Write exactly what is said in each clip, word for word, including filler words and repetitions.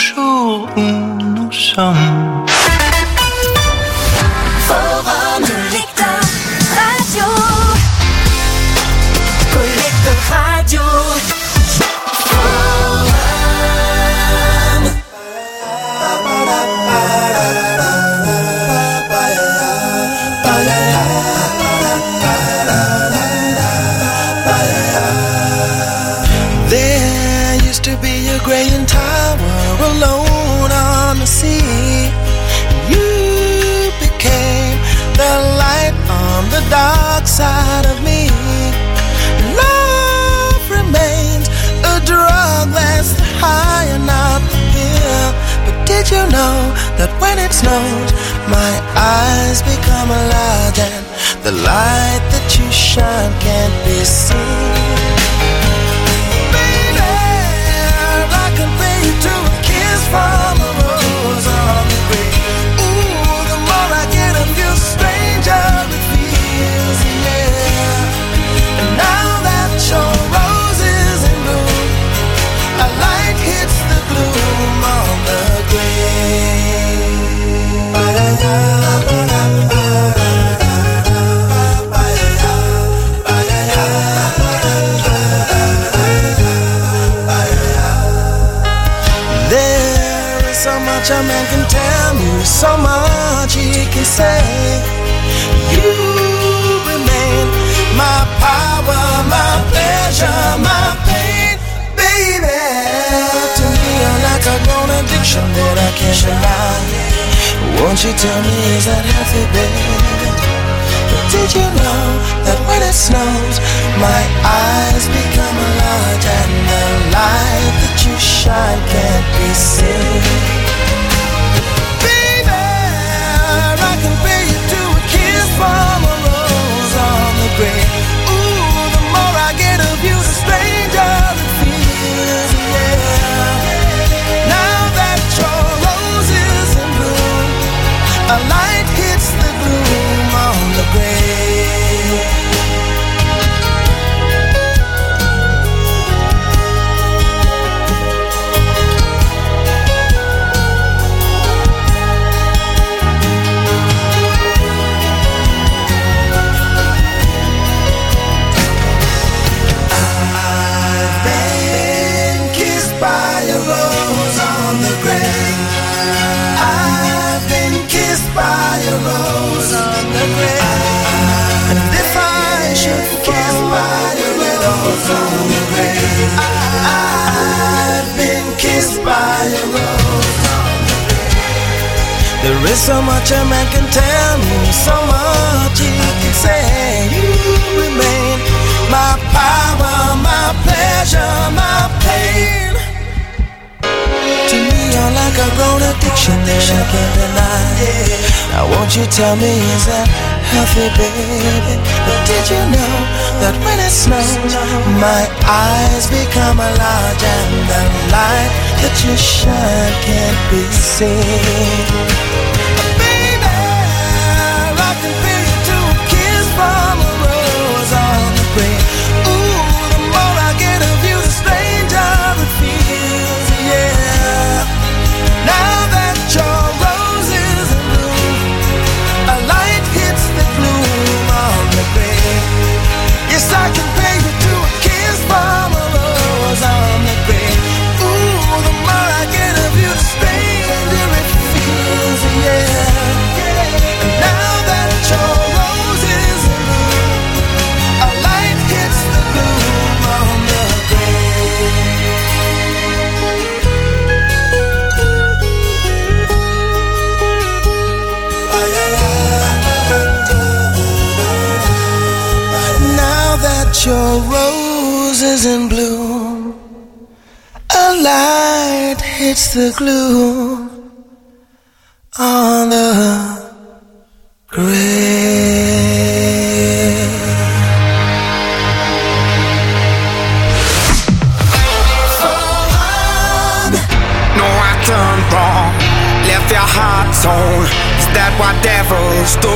toujours où nous sommes. Forum Collector Radio. Collector Radio. Forum. There used to be a graying tower alone on the sea. You became the light on the dark side of me. Love remains a drug that's the high and not the pill. But did you know that when it snows, my eyes become large and the light that you shine can't be seen? Baby, I compare you to a kiss from a rose on the grave. Ooh, the more I get of you, stranger it feels, yeah. And now that your rose is in bloom, a light hits the gloom on the grave. There is so much a man can tell me, so much he can say. You remain my power, my pleasure, my pain, baby. To me, you're like a grown addiction that I can't deny. Won't you tell me, is that healthy, baby? But did you know that when it snows, my eyes become large and the light that you shine can't be seen? Baby, I compare you to a kiss from a rose on the grave. Ooh, the more I get of you, the stranger it feels, yeah. Now that your rose is in bloom, a light hits the gloom on the grave. I've been kissed by a rose on the grave. I've been kissed by a rose on the grave. And if I should kiss by a rose on the grave, I've been kissed by a rose on the grave. There is so much a man can tell me, so much he can say. You remain my power, my pleasure, my pain. To me, you're like a grown addiction that I can't deny. Now won't you tell me, is that healthy, baby? But did you know that when it snows, my eyes become large and the light that you shine can't be seen? Baby, I compare you to a kiss from a rose on the grave. Ooh, the more I get of you, the stranger it feels, yeah. Now that your rose is in bloom, a light hits the gloom on the grave. Yes, I compare you to a kiss from a rose on the grave. Ooh, the more I get of you, the stranger it feels, yeah. And now that your rose is in bloom, a light hits the gloom on the grave. Now that your rose is in bloom, a light hits the gloom on the grave. No, I turned wrong, left your heart torn. Is that what devils do?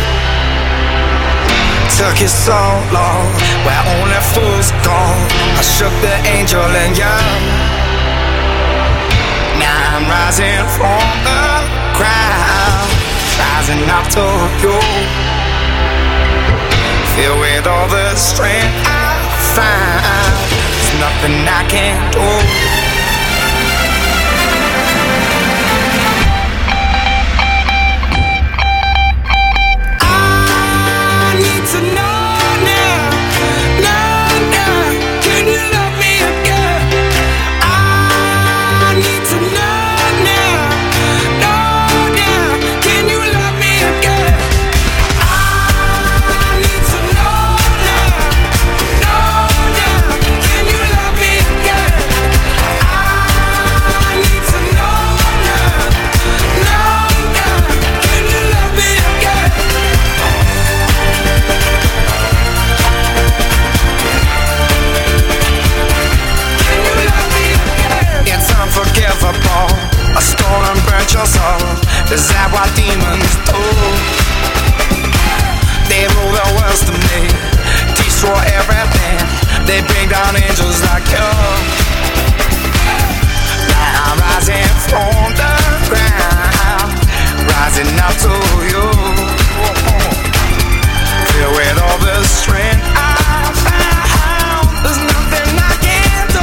Took you so long, where only fools go. I shook the angel in you. Now I'm I'm rising from the ground, rising up to you. Filled with all the strength I find, there's nothing I can't do. To know now, now, now, can you love me again? I need to know now, know now, can you love me again? I need to know now, know now, can you love me again? I need to know now, know now, can you love me again? Unforgivable, a stolen burnt your soul. Is that what demons do? They rule the world to me, destroy everything. They bring down angels like you. Now I'm rising from the ground, rising up to you. Filled with all the strength I found, there's nothing I can't do.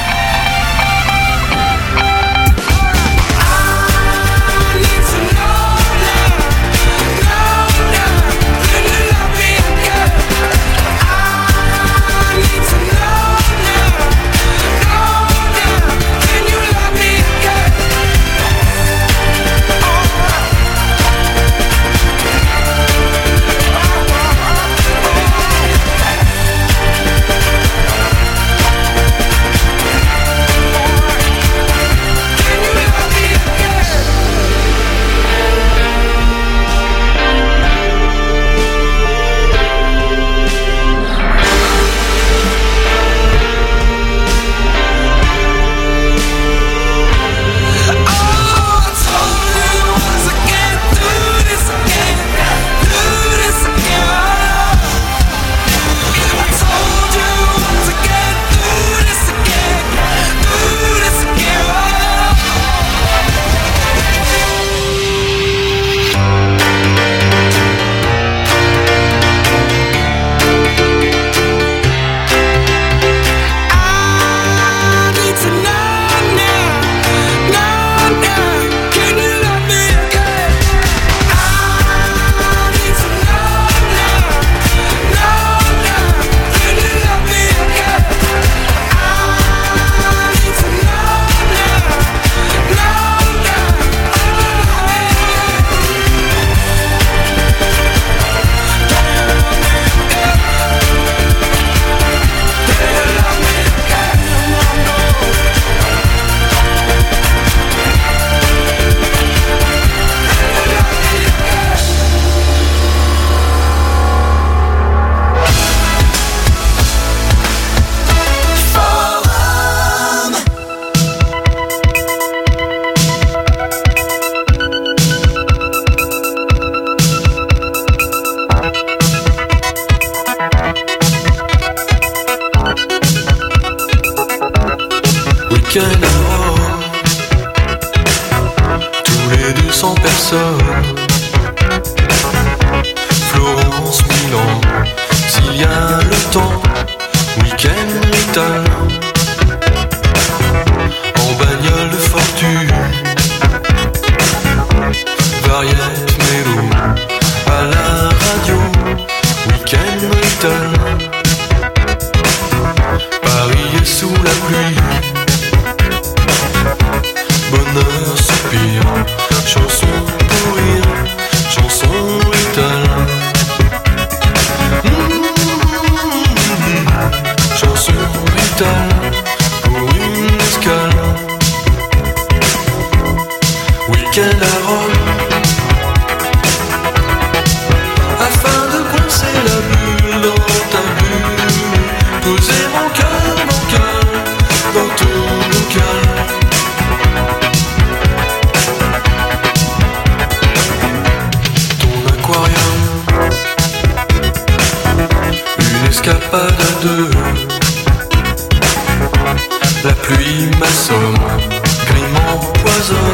Tous les deux sans personne. Florence, Milan, s'il y a le temps. Week-end, Little. En bagnole de fortune. Variette, mélo. À la radio. Week-end, Little. Paris est sous la pluie. Bonheur, soupir, chanson pour rire, chanson Little. Mmh, chanson Little pour une escale. Week-end à Rome, afin de coincer la bulle dans ta bulle, poser mon cœur, mon cœur dans ton bocal. Escapade à deux. La pluie m'assomme, grimant poison.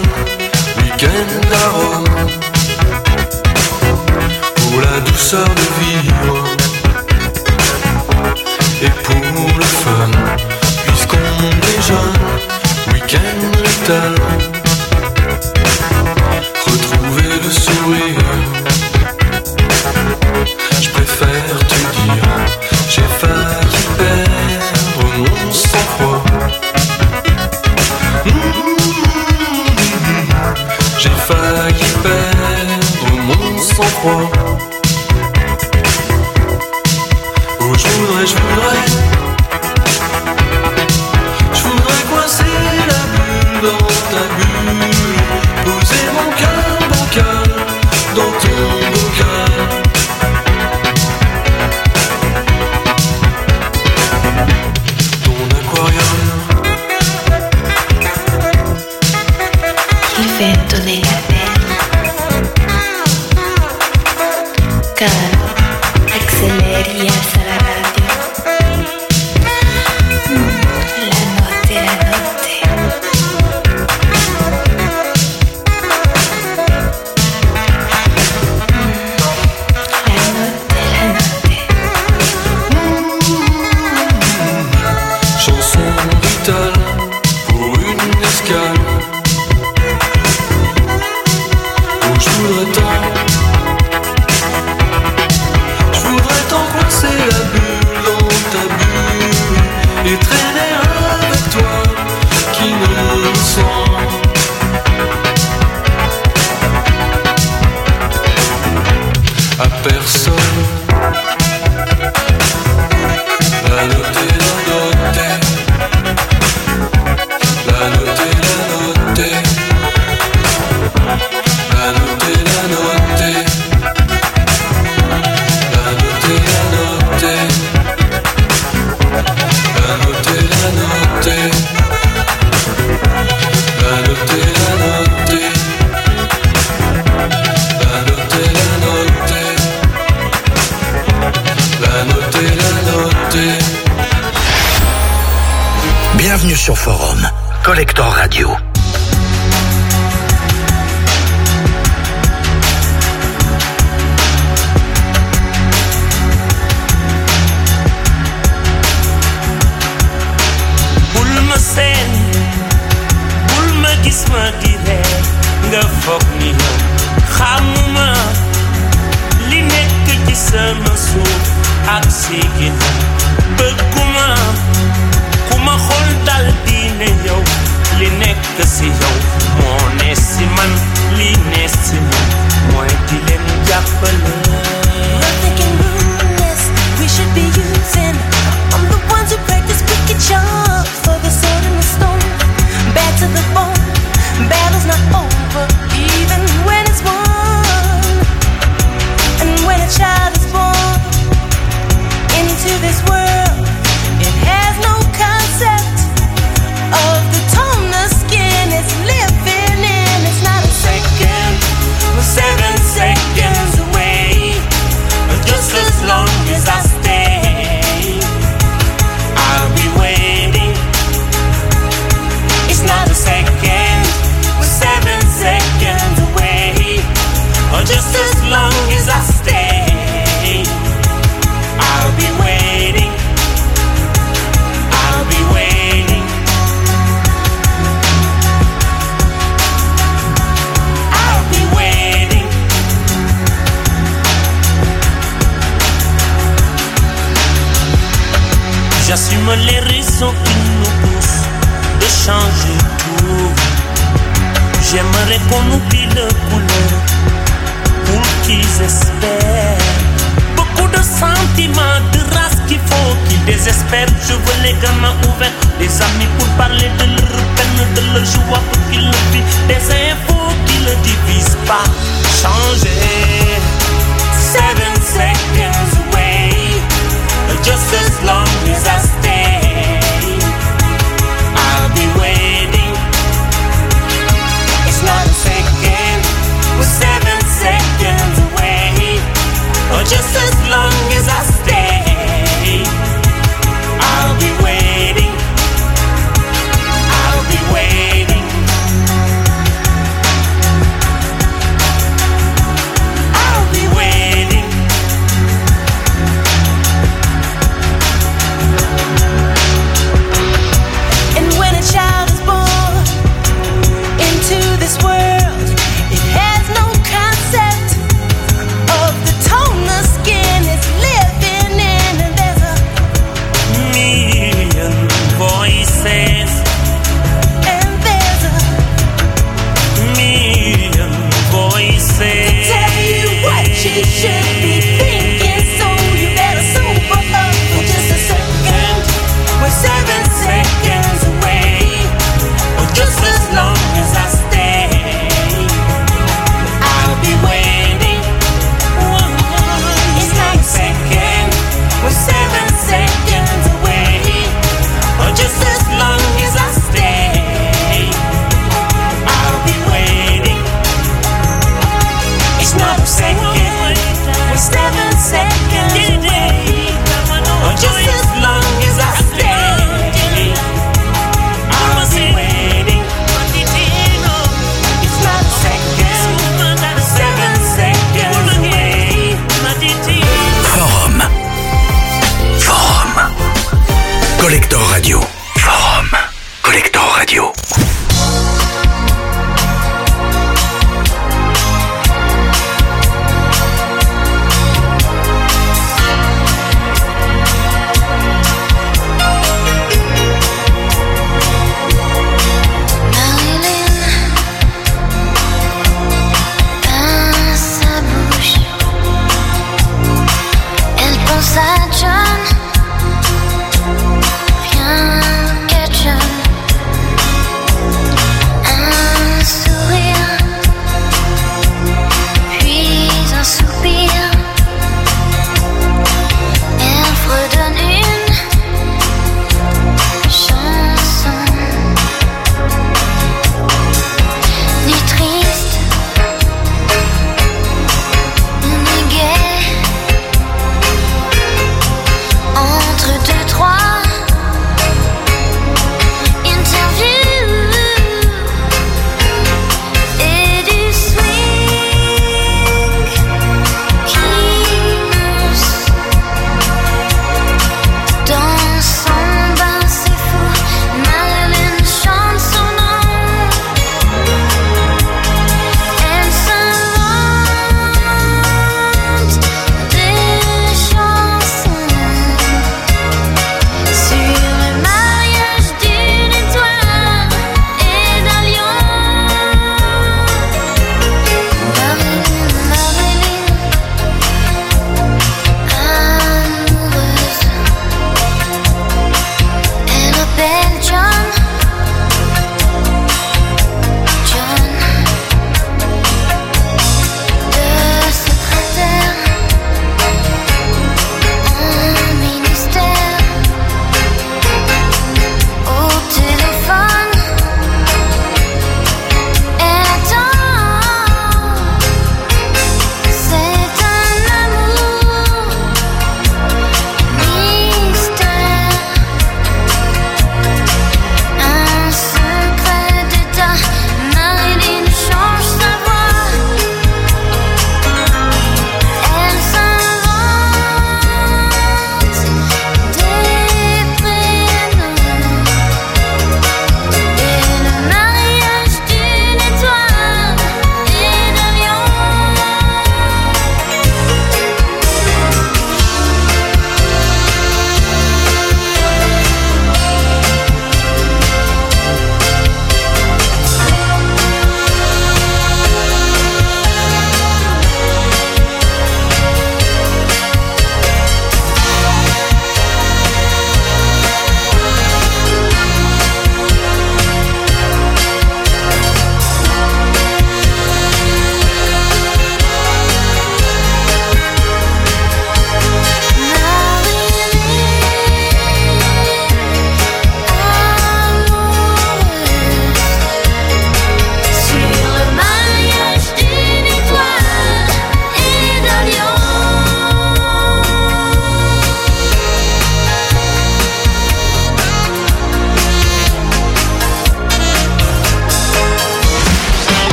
Bienvenue sur Forum, Collector Radio. Bul ma seen, bul ma gis ma di ree nga foog ni yow xamuma li nekk ci sama suuf ak si ginnaaw bëgguma ku ma xool dal di ne yow li nekk si yow moo ne si man li ne si man mooy di leen jàppale. Nothing can ruin this. We should be using. I'm the ones who practice wicked charms for the sword and the stone. Bad to the bone. Battle's not over, even when it's won. And when a child is born into this world, it has no concept of the tone the skin is living in. It's not a second, We're seven seconds away, just as long as I stay, I'll be waiting. It's not a second, we're seven seconds away, just as long as I stay, I'll be waiting. I'll be waiting. I'll be waiting. J'assume les raisons qui nous poussent de changer tout. J'aimerais qu'on oublie le couleur pour qu'ils espèrent. Beaucoup de sentiments, de race qu'il faut qu'ils désespèrent. Je veux les gamins ouverts, des amis pour parler de leur peine, de leur joie pour qu'ils le vivent. Des infos qui ne divisent pas. Changer. Seven seconds away, just as long as I stay, I'll be waiting. It's not a second, we're seven seconds away, just as long as I stay, I'll be waiting. I'll be waiting. I'll be waiting. and when a child is born into this world, it has no concept of the tone the skin is living in. And there's a, Million voices, and there's a million voices. tell you what you should be thinking, so you better sober up for just a second. We're seven seconds away, just as long as I stay, I'll be waiting. It's not a second, we're seven seconds away, just as long as I stay, I'll be waiting. It's not a second, we're seven seconds away, just as long as I stay, I'll be waiting. It's not a second, seven seconds away. Forum. Forum. Collector Radio. Forum. Collector Radio. Marilyn, dans sa bouche, elle pense à John, rien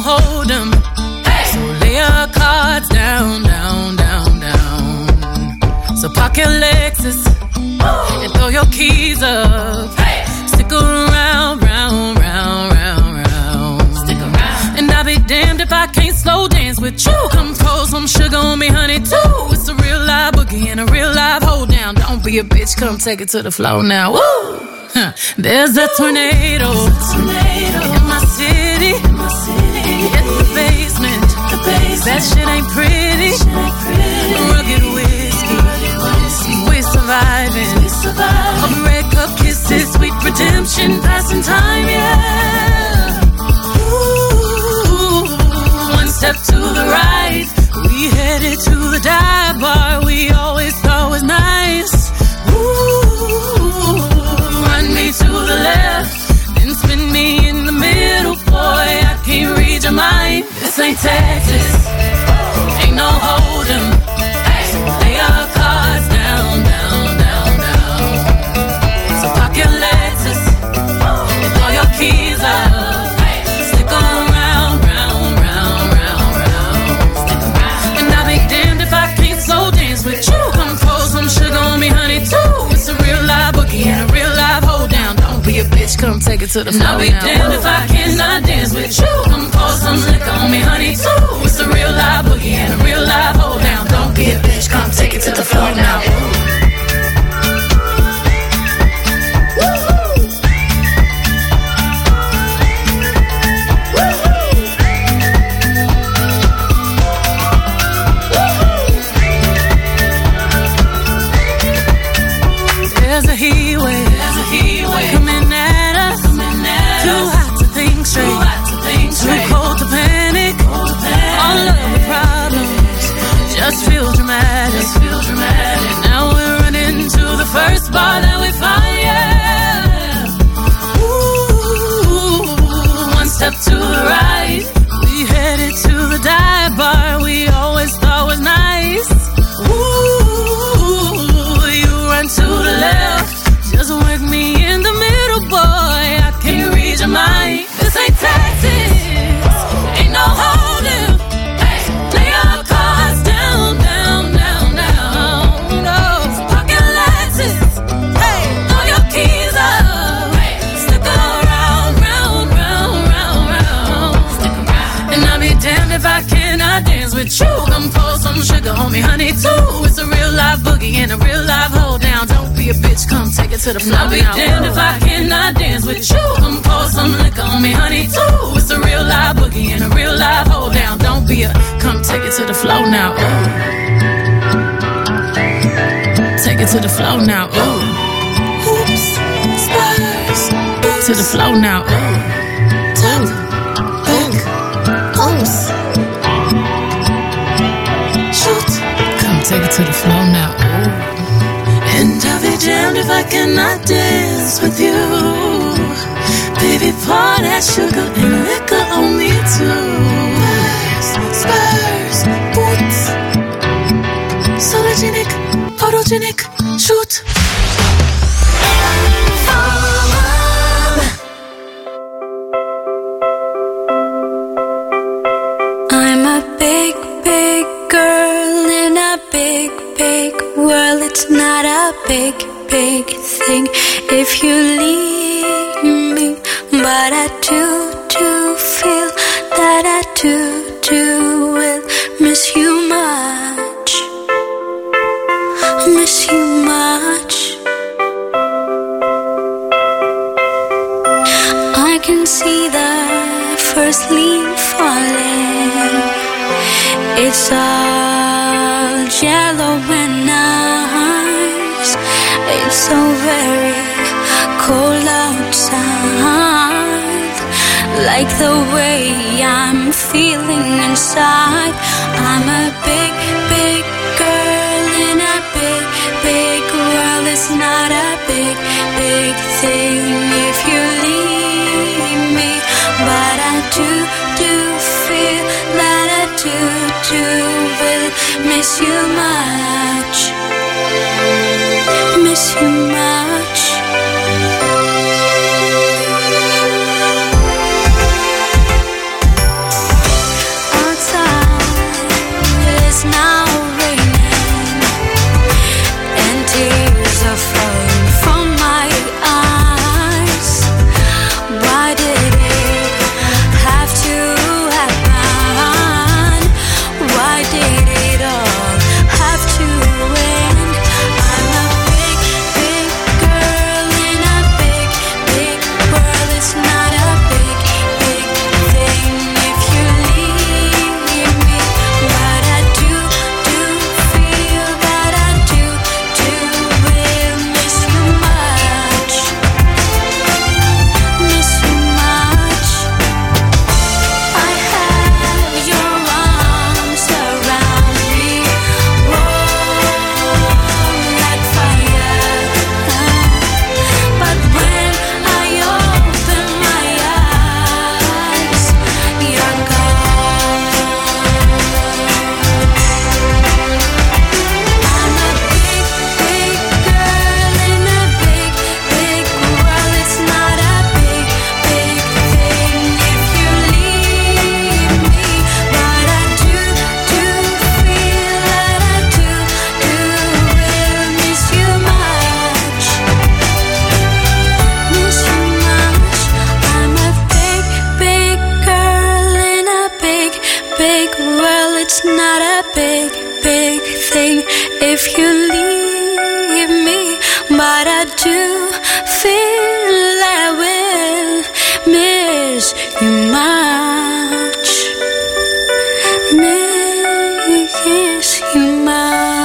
hold 'em. Hey. So lay your cards down, down, down, down. So park your Lexus Ooh. And throw your keys up. Hey. Stick around, round, round, round, round. Stick around. And I'll be damned if I can't slow dance with you. Come pour some sugar on me, honey, too. It's a real live boogie and a real live hold down. Don't be a bitch, come take it to the floor now. Woo! Huh. There's a tornado, tornado in my city. In my city. In the basement. The basement. That shit ain't pretty. Shit ain't pretty. Rugged whiskey. Rugged whiskey. We're surviving. We're surviving. Of red cup kisses, sweet redemption, passing time, yeah. Ooh, one step to the right, we headed to the dive bar we always thought was nice. Ooh, run me to the left, then spin me in the middle, boy, I can't read your mind. This ain't Texas, ain't no hold'em. Lay your cards down, down, down, down. So park your Lexus and throw your keys up. Stick around, round, round, round, round. Stick around. And I'll be damned if I can't slow dance with you. Come pour some sugar on me, honey, too. It's a real live boogie and a real live hold down. Don't be a bitch, come take it to the floor. And I'll be now. Damned if I cannot dance with you. Come pour some liquor on me, honey, too. It's a real live boogie and a real live hold down. Don't be a bitch, come take it to the floor now. There's a heat wave, there's a heat wave coming at us, coming at too us. Hot to think straight, too hot to think straight, too cold to panic, cold to panic. All of the problems just feel dramatic, just feel dramatic. Now we're running to the first bar that we find, yeah. Ooh, one step to the right, we headed to the dive bar we always thought was nice. Ooh, you run to the left, just work me in the middle, boy, I can't read your mind. This ain't Texas, ain't no hold'em. Hey, lay your cards down, down, down, down. No, park your Lexus, hey, throw your keys up. Hey, stick around, round, round, round, round. Stick around. And I'll be damned if I cannot dance with you. Come pour some sugar on me, honey, too. It's a real live boogie and a real live hold down. Don't be a bitch, come take it to the floor. I'll be damned if I cannot dance with you. Come pour some liquor on me, honey, too. It's a real live boogie and a real live hold down. Don't be a, come take it to the floor now. Ooh. Take it to the floor now. Ooh. Oops, spurs, to the floor now. Ooh. Top, back, oops. Shoot, come take it to the floor now. Ooh. And I'll be damned if I cannot dance with you. Baby, pour that sugar and liquor on me too. Spurs, spurs, boots. Sologenic, photogenic, shoot. I'm a big, big girl in a big, big world. It's not a big, big thing if you leave me, but I do, do feel that I do, do will miss you much, miss you much. I can see the first leaf falling. It's all yellow and nice. It's so very cold outside, like the way I'm feeling inside. I'm a big, big girl in a big, big world. It's not a big, big thing if you leave me, but I do, do feel that I do, do will miss you much, miss you much. big world, it's not a big, big thing if you leave me. But I do feel I will miss you much. Miss you much.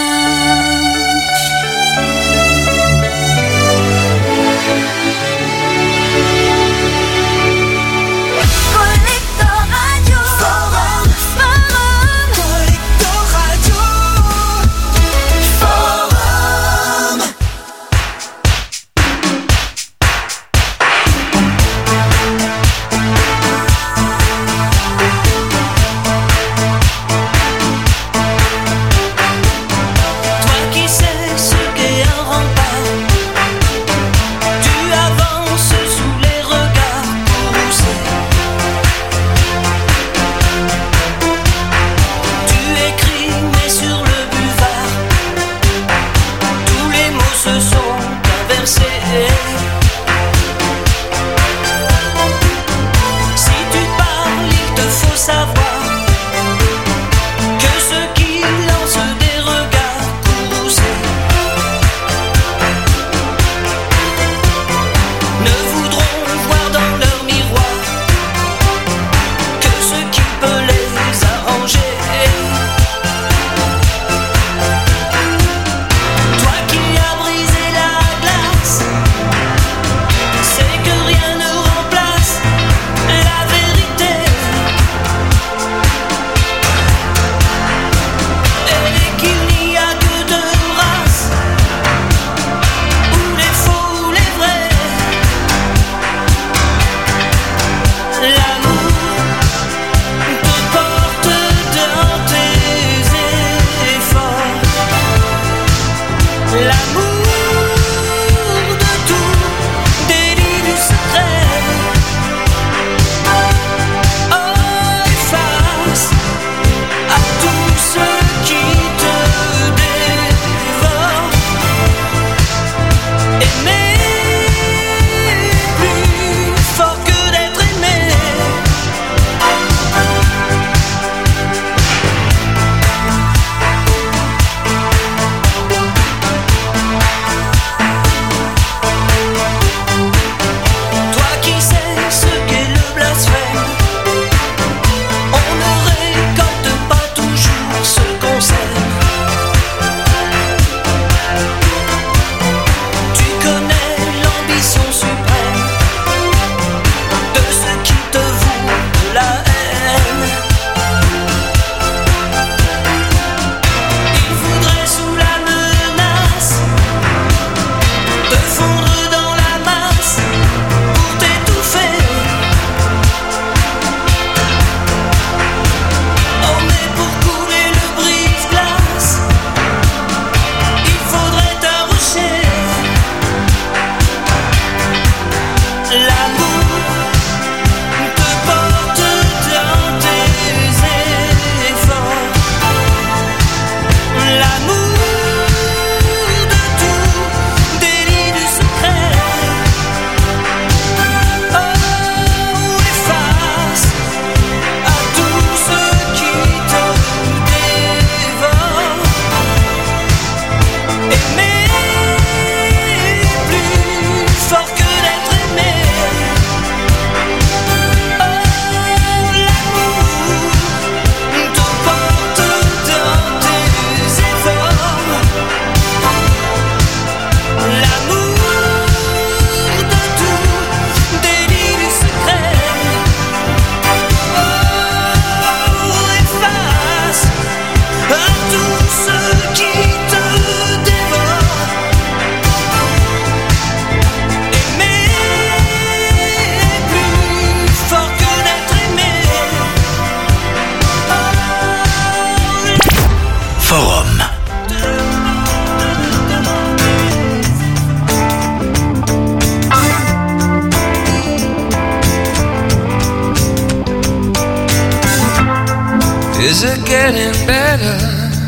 Is it getting better?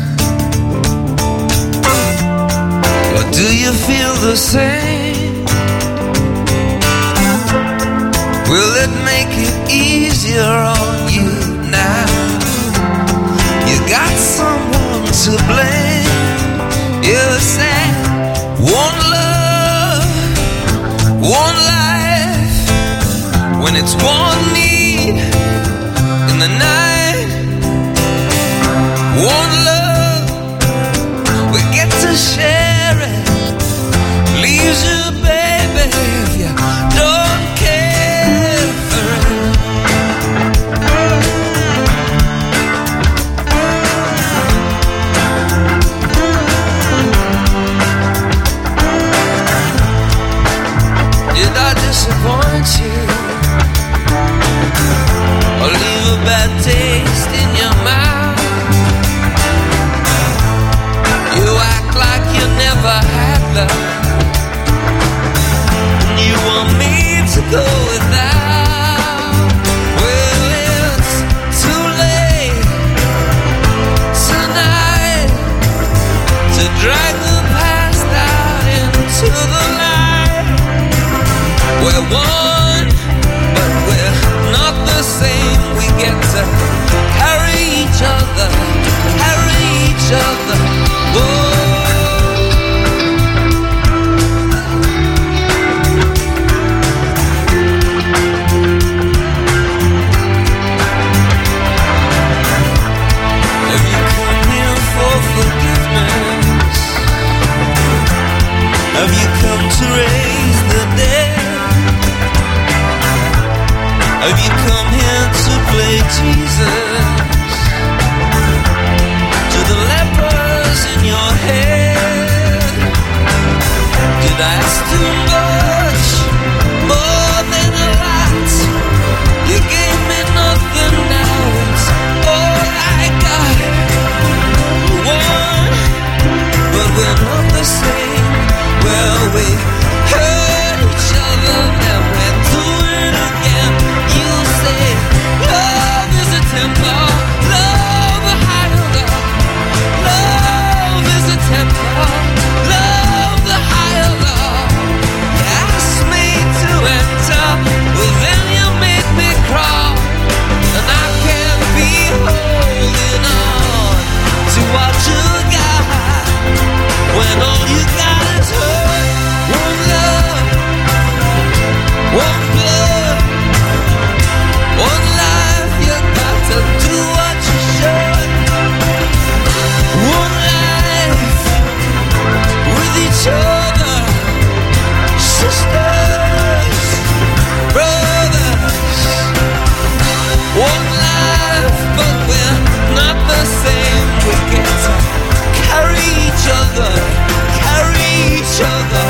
Or do you feel the same? Will it make it easier on you now? to blame. You're sad. One love, one life. When it's one need in the night. One love, we get to share it. Leaves you, baby, if you don't care for it. Did I disappoint you? Or leave a bad taste in your mouth? You act like you never had love. You want me to go without. Well, it's too late tonight to drag the past out into the light. We're one, but we're not the same. We get to carry each other, carry each other. Whoa. Have you come to raise the dead? Have you come here to play Jesus? To the lepers in your head? Did I ask too much? More than a lot. You gave me nothing, now it's all I got. One, but we're not the same. Well, we hurt each other, then we're doing it again. You say love is a temple, love a higher love. Love is a temple, love the higher love. You asked me to enter, well then you made me crawl. And I can't be holding on to what you got when all you got is hurt. One love, one blood, one life. You got to do what you should. One life with each other, sisters, brothers. One life, but we're not the same. We get to carry each other, carry each other.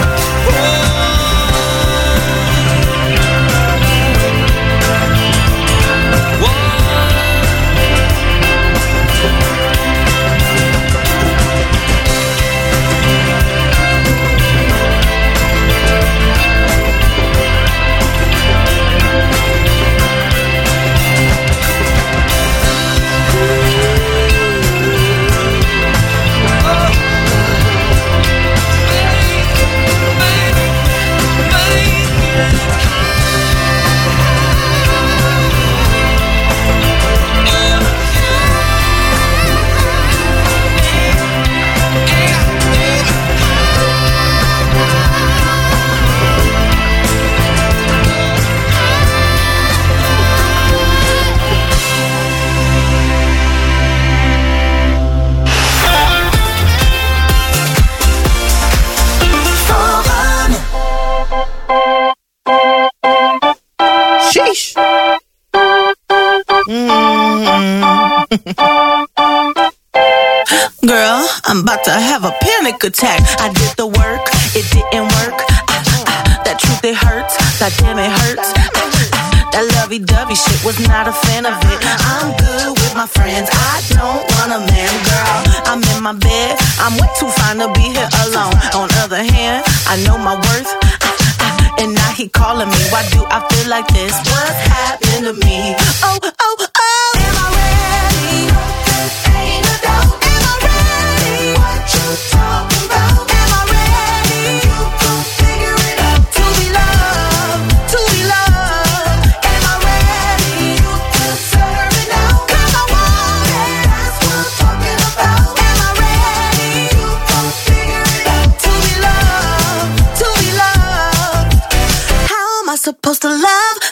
Girl, I'm about to have a panic attack. I did the work, it didn't work. Ah, ah, that truth, it hurts. God damn, it hurts. Ah, ah, that lovey-dovey shit, was not a fan of it. I'm good with my friends, I don't want a man, girl. I'm in my bed, I'm way too fine to be here alone. On the other hand, I know my worth. Ah, and now he calling me. Why do I feel like this? What's happened to me? Oh, oh, oh. Am I ready? Ain't a doubt. Am I ready? What you talking about? Am I ready? You gon' figure it out. To be loved, to be loved. Am I ready? You deserve it now. 'Cause I want it. That's what I'm talking about. Am I ready?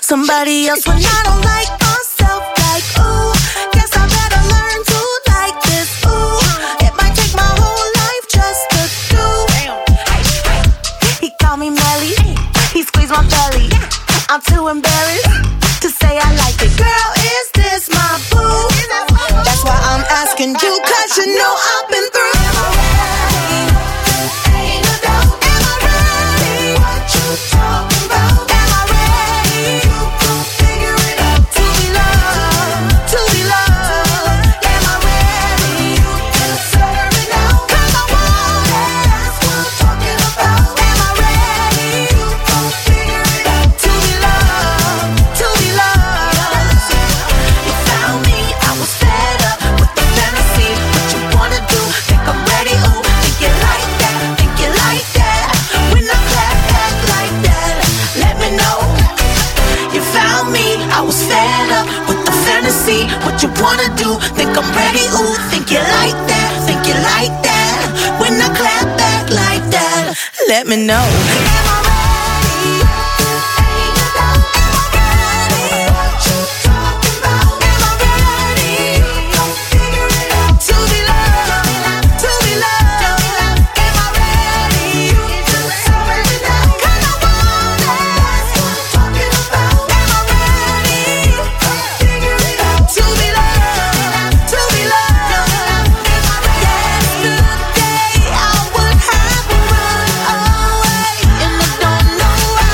somebody else when I don't like myself. Like, ooh, guess I better learn to like this. Ooh, it might take my whole life just to do. He called me Melly, he squeezed my belly. I'm too embarrassed to say I like it. Girl, is this my boo? That's why I'm asking you, cause you know I've been through. Am I ready? Ain't no doubt. Am I ready? What you talking about? Am I ready? You gon' figure it out. To be loved, to be loved. Am I ready? You deserve it now. Cause I want it. That's what I'm talking about. Am I ready? You gon' figure it out. To be loved, to be loved. You found me, I was fed up with the fantasy. What you wanna do? Think I'm ready? Ooh, think you like that? Think you like that? When I clap back like that, let me know. You found me, I was fed up with the fantasy. What you wanna do? Think I'm ready? Ooh, think you like that? Think you like that? When I clap back like that, let me know. Am I ready? Ain't no doubt. Am I ready? What you talking about? Am I ready? You gon' figure it out. To be loved, to be loved. Am I ready? You deserve it now. Cause I want it. That's what I'm talking about. Am I ready? You gon' figure it out. To be loved, to be loved. Am I ready? Yesterday I would have run away, and I don't know why.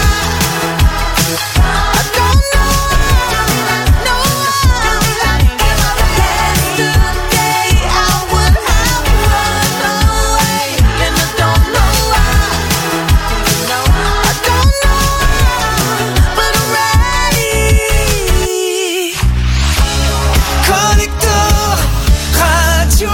I don't know why, no why. Yesterday I would have run away, and I don't know why. I don't know why, but I'm ready. Connecteur Radio.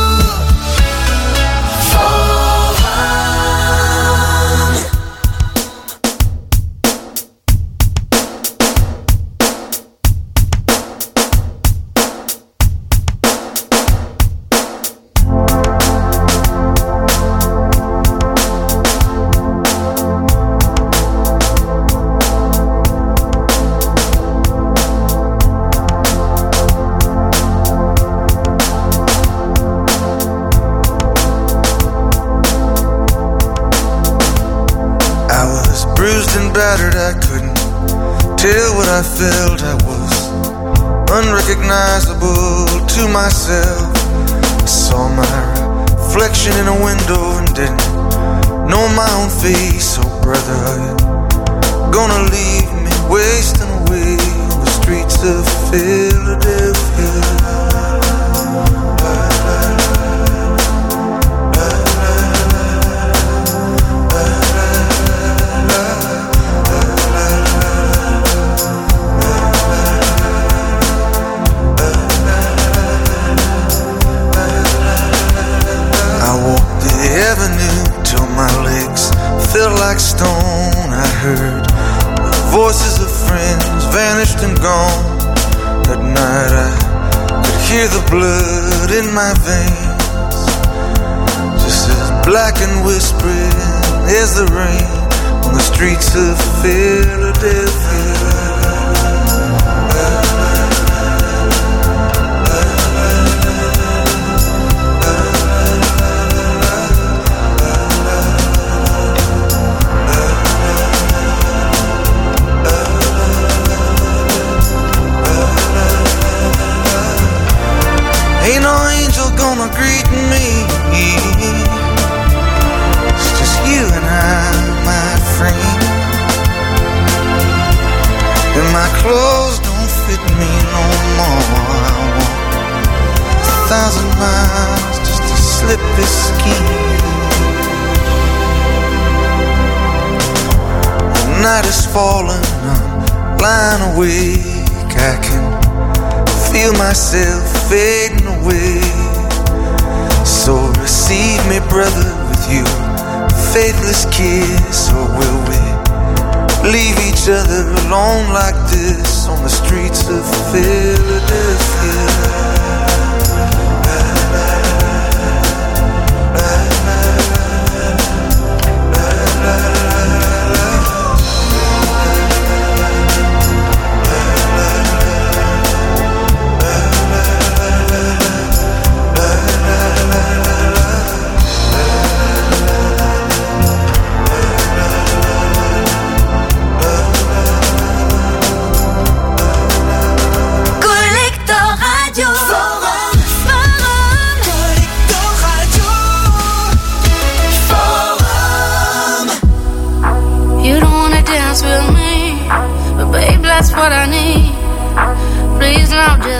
I was bruised and battered, I couldn't tell what I felt. I was unrecognizable to myself. I saw my reflection in a window and didn't know my own face. Oh brother, are you gonna leave me wasting away on the streets of Philadelphia? I walked the avenue till my legs felt like stone. I heard the voices of friends vanished and gone. That night I could hear the blood in my veins, just as black and whispering as the rain on the streets of Philadelphia. Ain't no angel gonna greet me. It's just you and I, my friend. And my clothes don't fit me no more. I walk a thousand miles just to slip this skin. The night is falling, I'm lying awake. I can feel myself fading away. So receive me, brother, with you faithless kiss. Or will we leave each other alone like this on the streets of Philadelphia?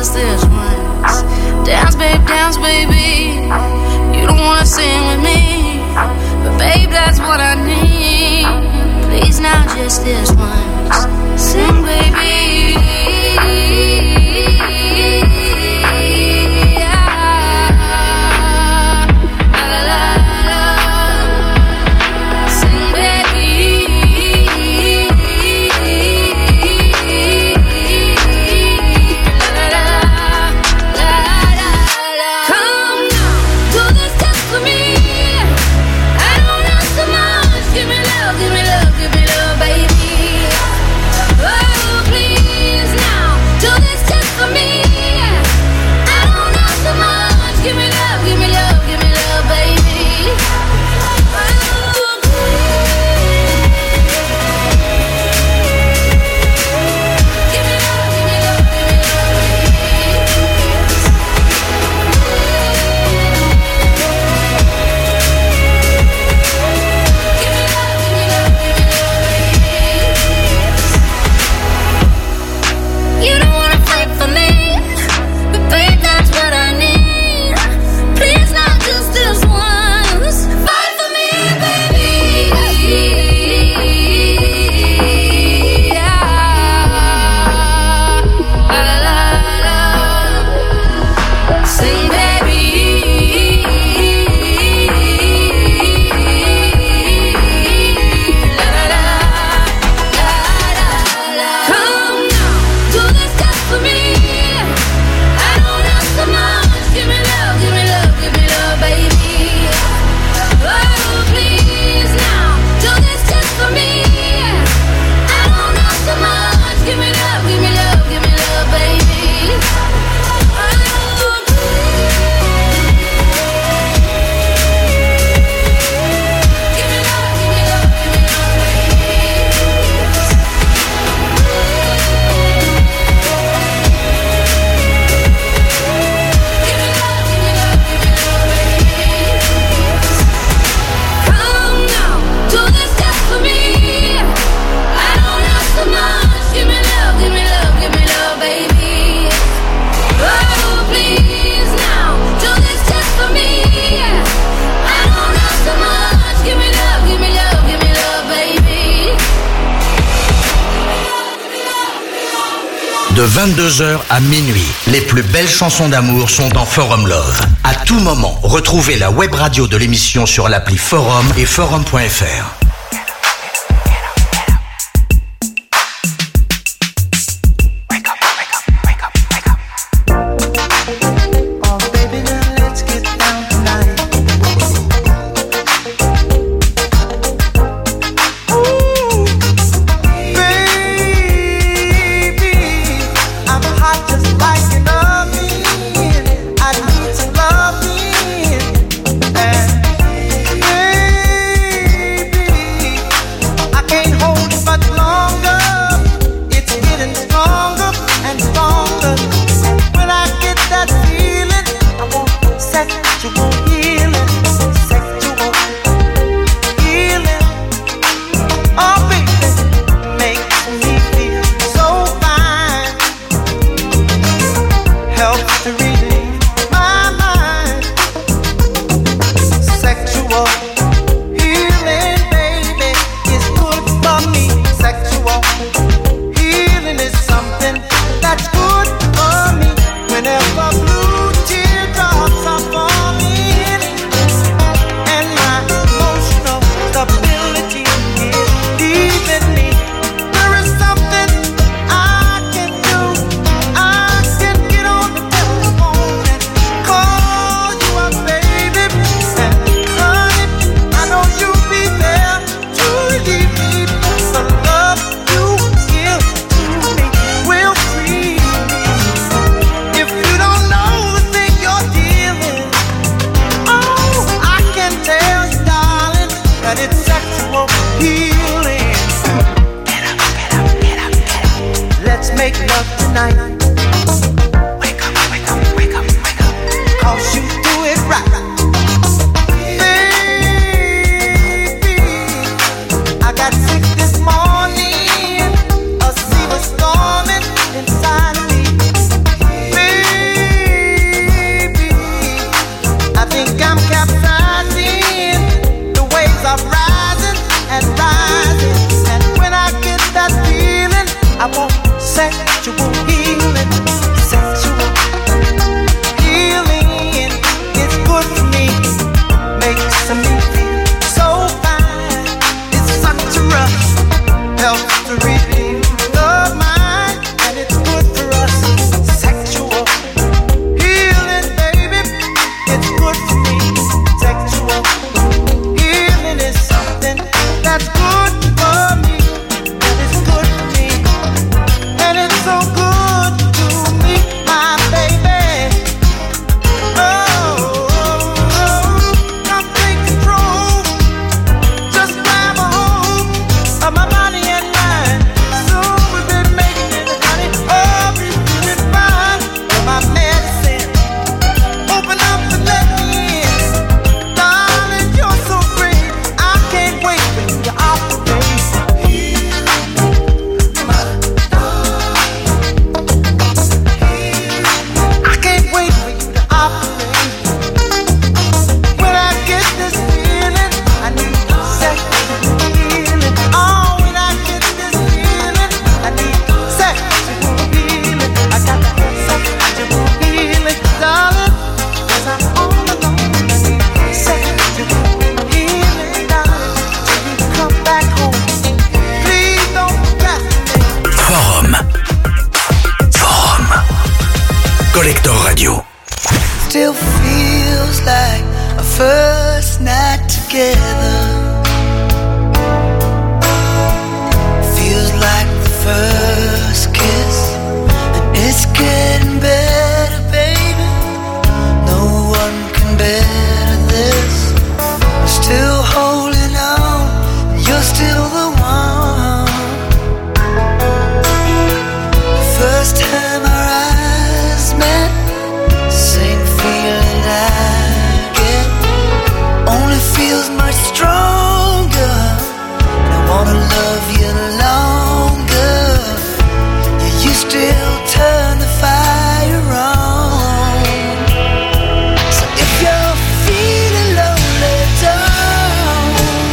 just this once. Dance, babe, dance, baby. You don't wanna sing with me, but babe, that's what I need. Please now, just this once. Sing, baby. De vingt-deux heures à minuit, les plus belles chansons d'amour sont dans Forum Love. À tout moment, retrouvez la web radio de l'émission sur l'appli Forum et forum point f r. Something I can do. I can get on the telephone. Collector Radio. Still feels like a first night together. Feels like the first kiss. And it's getting better, baby. No one can better this. I'm still holding on. You're still the one. First time our eyes met, same feeling I get. Only feels much stronger. And I wanna love you longer. Yeah, you still turn the fire on. So if you're feeling lonely, don't.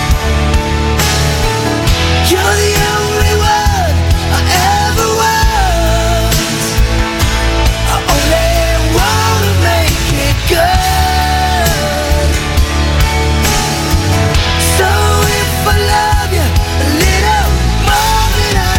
You're the only one I ever was. I only wanna make it good. So if I love you a little more than I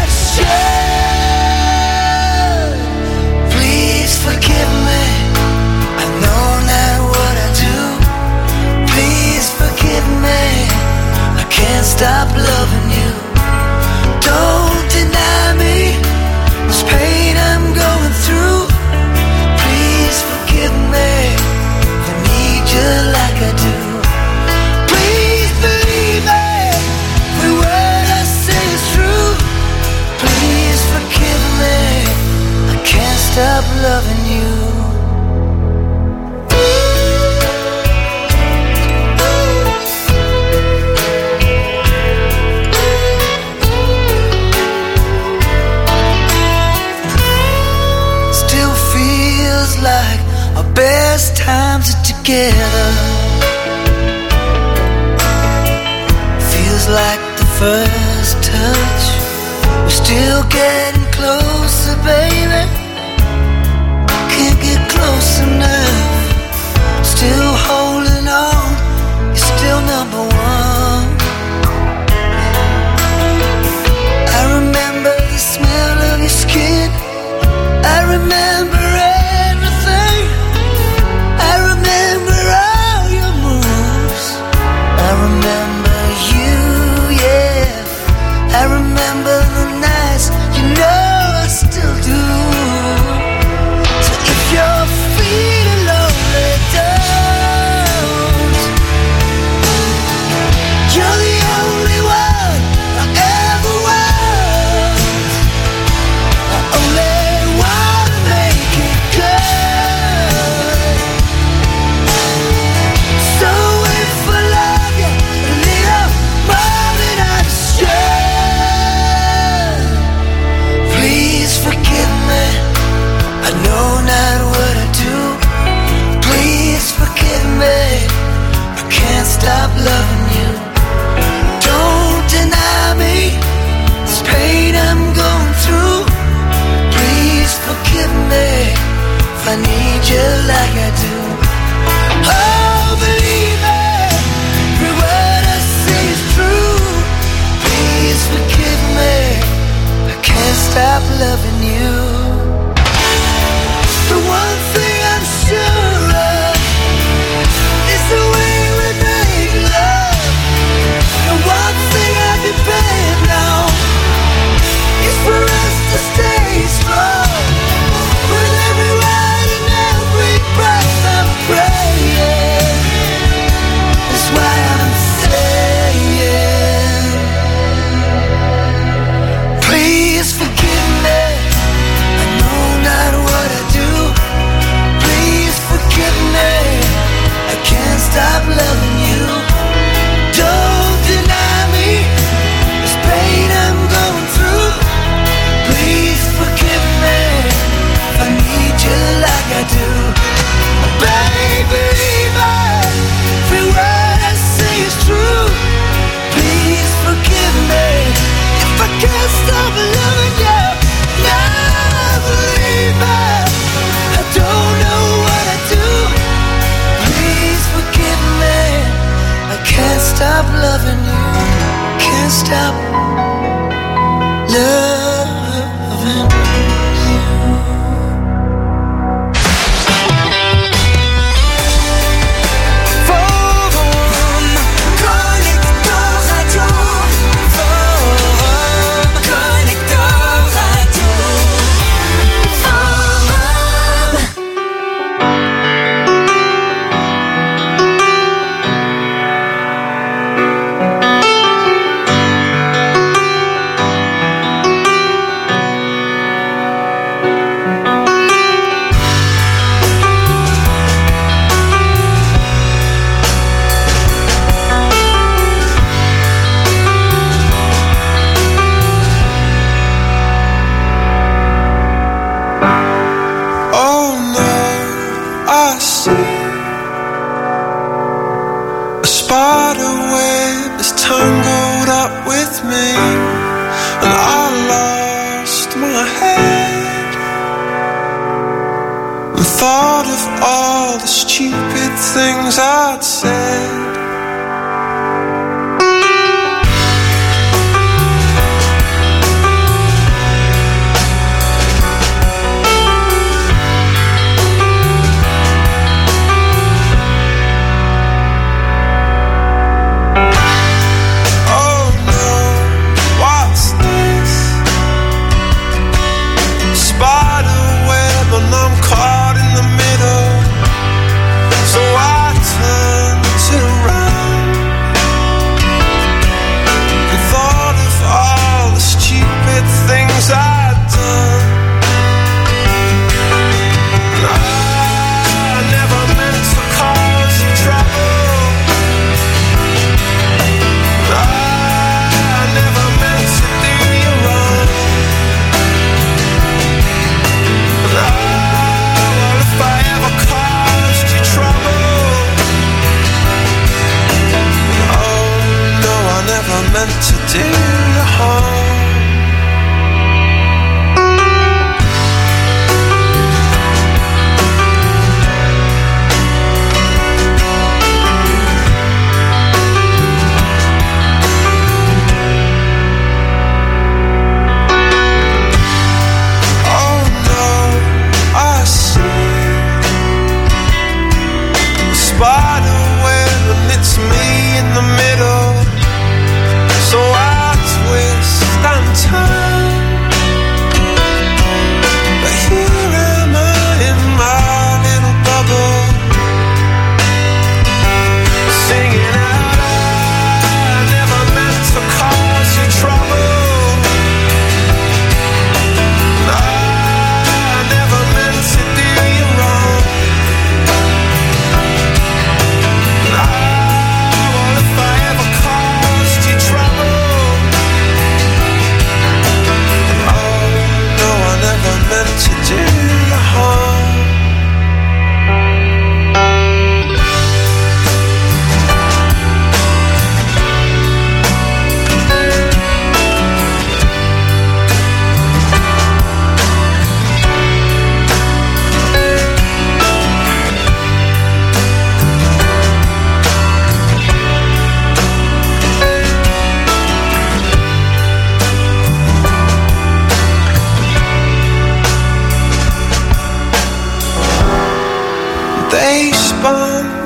should, please forgive me. I know not what I do. Please forgive me. I can't stop loving you. Don't deny me this pain I'm going through. Please forgive me if I need you like I do. Please believe me, every word I say is true. Please forgive me, I can't stop loving you. Still feels like our best times are together. Feels like the first touch. We're still getting closer, baby. Can't get close enough. Still holding on. You're still number one. I remember the smell of your skin. I remember everything. I remember all your moves. I remember you, yeah. I remember the nights, you know I still do. I see a spider web is tangled up with me, and I lost my head and thought of all the stupid things I'd said. To do you harm. Oh no, I see a spider web and it's me in the middle. So I twist and turn, but here am I in my little bubble, singing out, I never meant to cause you trouble. I never meant to do you wrong. Oh, well, if I ever caused you trouble, never meant to do you harm. They spun